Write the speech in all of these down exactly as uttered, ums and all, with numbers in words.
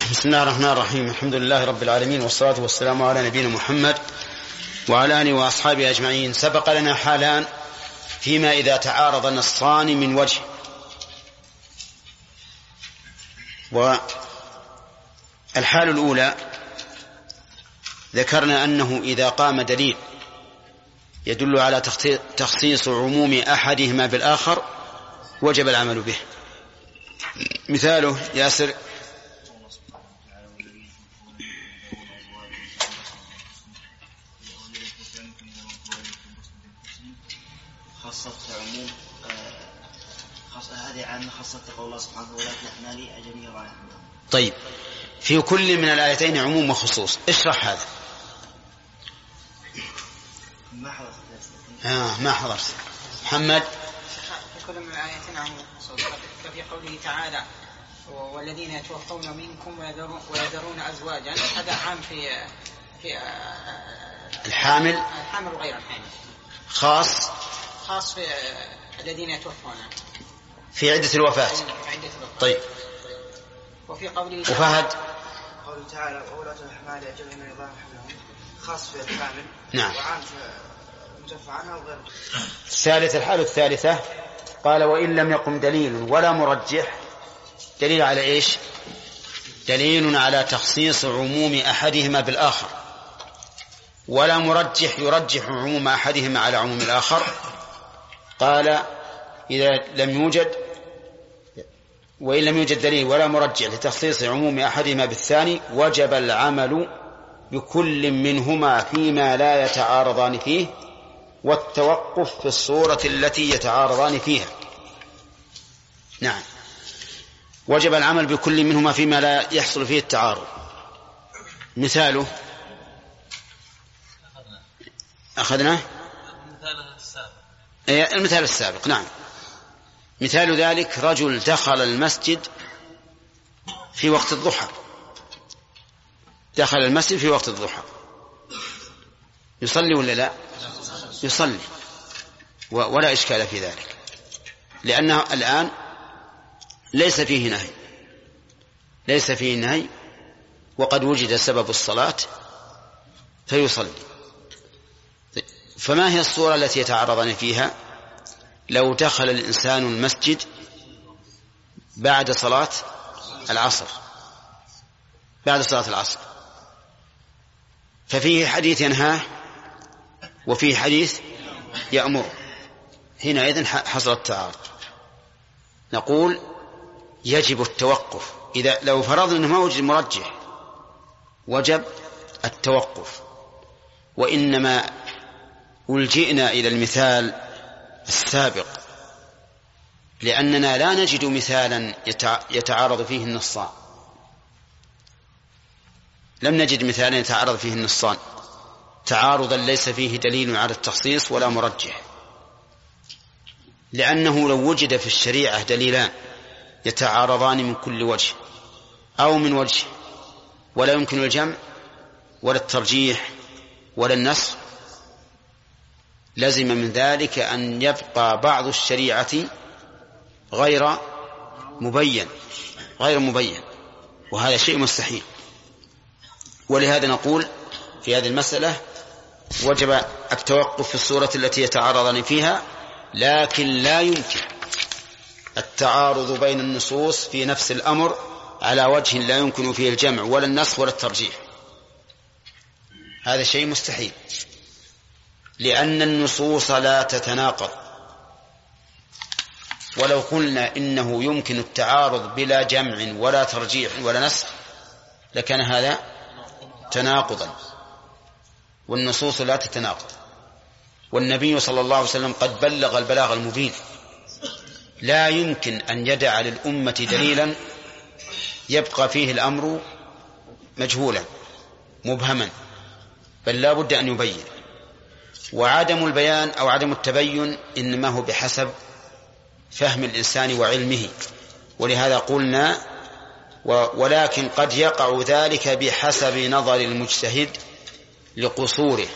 بسم الله الرحمن الرحيم. الحمد لله رب العالمين، والصلاة والسلام على نبينا محمد وعلى آله وأصحابه أجمعين. سبق لنا حالان فيما إذا تعارض نصان من وجه، والحال الأولى ذكرنا أنه إذا قام دليل يدل على تخصيص عموم أحدهما بالآخر وجب العمل به. مثاله ياسر: خصت عموم خص هذه عامة خصت قول الله سبحانه وتعالى الأعمال أجميع رائع. طيب، في كل من الآيتين عموم وخصوص، اشرح هذا. ما حضرت آه ما حضرت محمد. في كل من الآيتين عموم وخصوص، كفي قوله تعالى: والذين يتوفون منكم ويذرون أزواجا، هذا عام في في الحامل الحامل وغير الحامل، خاص خاص في الذين يتوفون في عدة الوفاة. طيب، وفي قوله وفهد قوله تعالى: وأولاة الأحمال أجلهن أن يضعن حملهن، خاص في الحامل. نعم. وعام متوفى عنها وغير. الثالثة، الحالة الثالثة قال: وإن لم يقم دليل ولا مرجح. دليل على إيش؟ دليل على تخصيص عموم أحدهما بالآخر، ولا مرجح يرجح عموم أحدهما على عموم الآخر. قال: إذا لم يوجد وإن لم يوجد دليل ولا مرجح لتخصيص عموم أحدهما بالثاني وجب العمل بكل منهما فيما لا يتعارضان فيه، والتوقف في الصورة التي يتعارضان فيها. نعم، وجب العمل بكل منهما فيما لا يحصل فيه التعارض. مثاله أخذنا المثال السابق. نعم، مثال ذلك: رجل دخل المسجد في وقت الضحى، دخل المسجد في وقت الضحى، يصلي ولا لا؟ يصلي، ولا إشكال في ذلك، لأنه الآن ليس فيه نهي ليس فيه نهي وقد وجد سبب الصلاة فيصلي. فما هي الصورة التي يتعرضان فيها؟ لو دخل الإنسان المسجد بعد صلاة العصر بعد صلاة العصر ففيه حديث ينهاه وفيه حديث يأمر، حينئذ حصل التعارض. نقول يجب التوقف. إذا لو فرضنا أنه ما وجد مرجح وجب التوقف، وإنما ألجئنا إلى المثال السابق لأننا لا نجد مثالا يتعارض فيه النصان. لم نجد مثالا يتعارض فيه النصان تعارضا ليس فيه دليل على التخصيص ولا مرجح، لأنه لو وجد في الشريعة دليلان يتعارضان من كل وجه أو من وجه ولا يمكن الجمع ولا الترجيح ولا النسخ، لزم من ذلك أن يبقى بعض الشريعة غير مبين غير مبين وهذا شيء مستحيل. ولهذا نقول في هذه المسألة وجب التوقف في الصورة التي يتعارضان فيها، لكن لا يمكن التعارض بين النصوص في نفس الأمر على وجه لا يمكن فيه الجمع ولا النسخ ولا الترجيح، هذا شيء مستحيل، لأن النصوص لا تتناقض. ولو قلنا إنه يمكن التعارض بلا جمع ولا ترجيح ولا نسخ لكان هذا تناقضا، والنصوص لا تتناقض. والنبي صلى الله عليه وسلم قد بلغ البلاغ المبين، لا يمكن أن يدع للأمة دليلا يبقى فيه الأمر مجهولا مبهما، بل لا بد أن يبين. وعدم البيان أو عدم التبين إنما هو بحسب فهم الإنسان وعلمه، ولهذا قلنا ولكن قد يقع ذلك بحسب نظر المجتهد لقصوره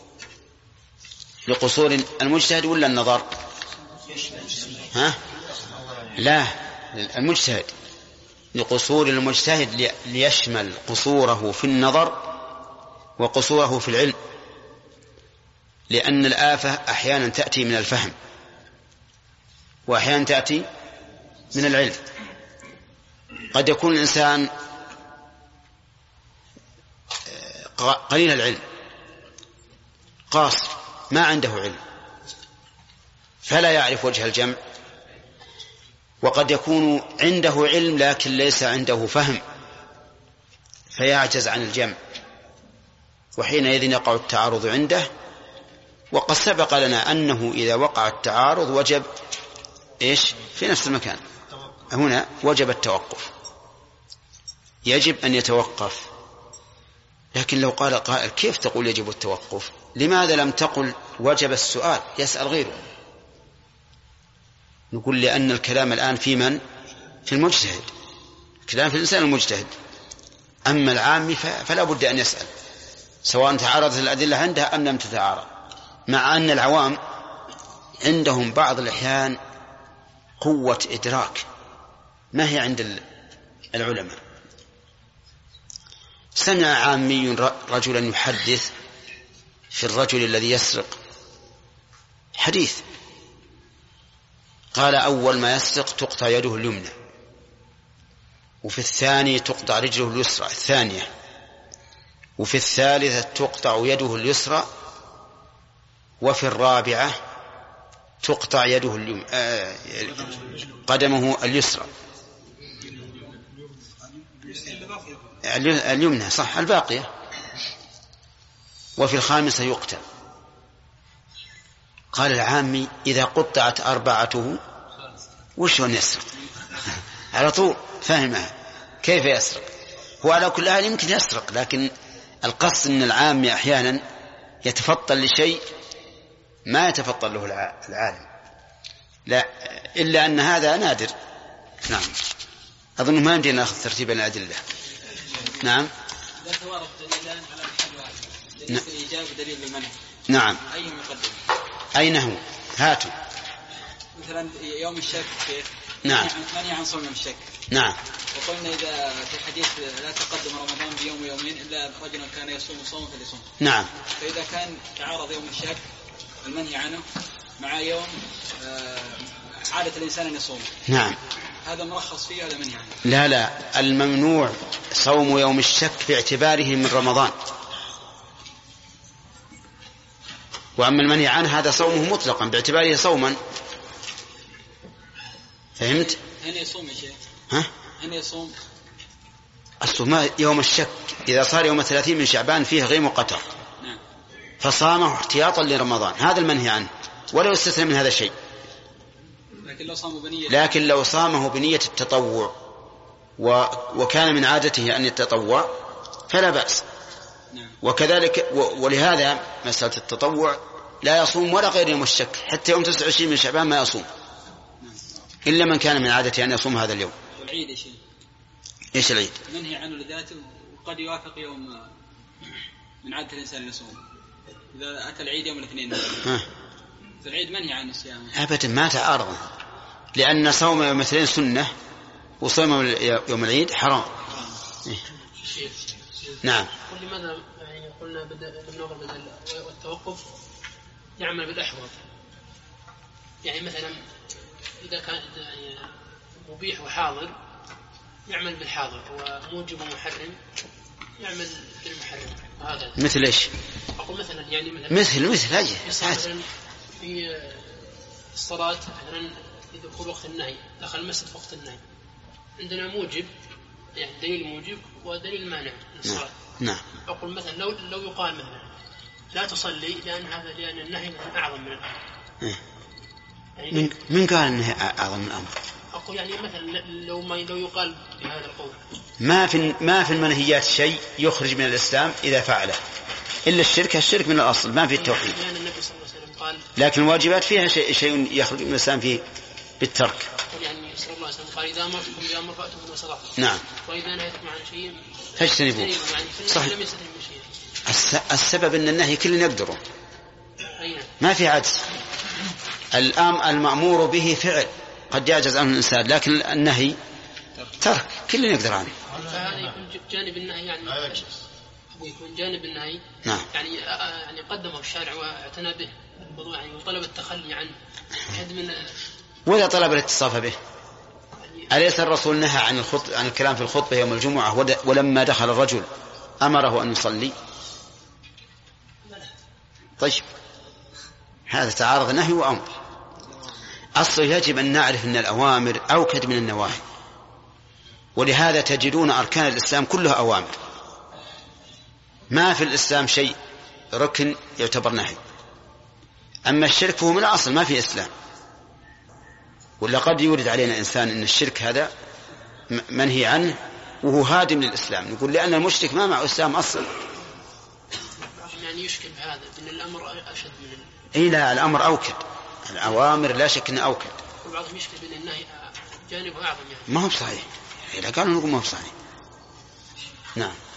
لقصور المجتهد ولا النظر؟ ها؟ لا، المجتهد لقصور المجتهد ليشمل قصوره في النظر وقصوره في العلم، لأن الآفة أحيانا تأتي من الفهم وأحيانا تأتي من العلم. قد يكون الإنسان قليل العلم قاصر ما عنده علم فلا يعرف وجه الجمع، وقد يكون عنده علم لكن ليس عنده فهم فيعجز عن الجمع، وحينئذ يقع التعارض عنده. وقد سبق لنا أنه إذا وقع التعارض وجب إيش في نفس المكان، هنا وجب التوقف، يجب أن يتوقف. لكن لو قال قائل كيف تقول يجب التوقف؟ لماذا لم تقل وجب السؤال؟ يسأل غيره. نقول لأن الكلام الآن في من؟ في المجتهد، الكلام في الإنسان المجتهد. أما العام فلا بد أن يسأل سواء تعارضت الأدلة عنده أم لم تتعارض، مع أن العوام عندهم بعض الأحيان قوة إدراك ما هي عند العلماء. سمع عامي رجلا يحدث في الرجل الذي يسرق حديث، قال أول ما يسرق تقطع يده اليمنى، وفي الثاني تقطع رجله اليسرى الثانية، وفي الثالثة تقطع يده اليسرى، وفي الرابعة تقطع يده اليم... آه... قدمه اليسرى اليمنى صح الباقية، وفي الخامسة يقتل. قال العامي إذا قطعت أربعته وش هو يسرق؟ على طول فهمها كيف يسرق. هو على كل حال يمكن يسرق، لكن القصد أن العامي أحيانا يتفطن لشيء ما يتفطن له العالم، لا إلا أن هذا نادر. نعم أظن ما يمكن نأخذ ترتيب الأدلة. نعم لا توارد دليلان على الحل واحد، دليل الإيجاب ودليل المنع. نعم أي مقدم؟ أين هو؟ هاتوا. مثلا يوم الشك كيف؟ نعم منع عن صوم يوم الشك. نعم. وقلنا إذا في حديث لا تقدم رمضان بيوم ويومين إلا رجل كان يصوم صوم فليصوم. نعم. فإذا كان تعارض يوم الشك المنهي عنه مع يوم عادة الإنسان أن يصوم، نعم هذا مرخص فيه هذا منهي عنه. لا لا الممنوع صوم يوم الشك باعتباره من رمضان، وأما المنهي عنه هذا صومه مطلقا باعتباره صوما. فهمت؟ هنا يصوم يا شيخ. ها؟ هنا يصوم الصوم يوم الشك إذا صار يوم الثلاثين من شعبان فيه غيم وقتر، نعم. فصامه احتياطا لرمضان، هذا المنهي عنه ولا يستثنى من هذا شيء. لكن لو صامه بنية لكن لو صامه بنية التطوع و... وكان من عادته أن يتطوع فلا بأس. نعم. وكذلك و... ولهذا مسألة التطوع لا يصوم ولا غير يوم الشك، حتى يوم تسعة وعشرين من شعبان ما يصوم إلا من كان من عادته أن يصوم هذا اليوم. والعيد يا شيخ إيش العيد؟ منهي عنه لذاته وقد يوافق يوم من عادة الإنسان يصوم، إذا أتى العيد يوم الاثنين ها. فالعيد منهي عن الصيام أبدا ما تعارض، لأن صوم يوم الاثنين سنة وصوم يوم العيد حرام. إيه؟ نعم. ولماذا يعني قلنا بالنظر بدل والتوقف يعمل بالأحوط؟ يعني مثلا إذا كان يعني مبيح وحاضر يعمل بالحاضر، وموجب ومحرم يعمل بالمحرم. وهذا مثل إيش؟ أقول مثلا يعني مثلا مثل مثل أجل مثلا في الصلاة مثلا يدخل وقت النهي، دخل المسجد في وقت النهي، عندنا موجب يعني دليل موجب ودليل مانع للصلاة. نعم. أقول مثلا لو لو يقال مثلا لا تصلي لأن هذا لأن النهي أعظم من الأمر. يعني من من قال إنه أعظم من الأمر؟ أقول يعني مثلا لو ما لو يقال بهذا القول ما في ما في المنهيات شيء يخرج من الإسلام إذا فعله إلا الشرك، الشرك من الأصل ما في التوحيد. لأن النبي صلى الله عليه وسلم قال لكن الواجبات فيها شيء شيء يخرج من الإسلام فيه بالترك. يعني صلى الله عليه وسلم قال إذا أمرتكم بأمر فأتوا منه صلاة. نعم. وإذا نهيتكم عن شيء فاجتنبوه. يعني صح. لم يستثني من شيء. السبب أن النهي كل يقدره، أين؟ ما في عجز. الآن المأمور به فعل قد يعجز عنه الإنسان، لكن النهي ترك كل يقدر عنه. فهذا يكون جانب النهي يعني ويكون جانب النهي نعم. يعني يعني قدمه الشارع واعتنى به يعني وطلب التخلي عنه من ولا طلب الاتصاف به. أليس الرسول نهى عن الخط... عن الكلام في الخطبة يوم الجمعة ود... ولما دخل الرجل أمره أن يصلي؟ طيب هذا تعارض نهي وأمر. أصل يجب أن نعرف أن الأوامر أوكد من النواهي، ولهذا تجدون أركان الإسلام كلها أوامر، ما في الإسلام شيء ركن يعتبر نهي. أما الشرك فهو من الأصل ما في إسلام، ولا قد يورد علينا إنسان أن الشرك هذا منهي عنه وهو هادم للإسلام، يقول لأن المشرك ما مع إسلام أصل. يعني يشكل هذا أن الأمر أشد من ال... إيه لا، الأمر أوكد، الأوامر لا شك أنه أوكد. وبعضهم يشكل بأن النهي جانبه أعظم يعني. ما هو بصحيح، إذا قالوا نقول ما هو بصحيح. نعم.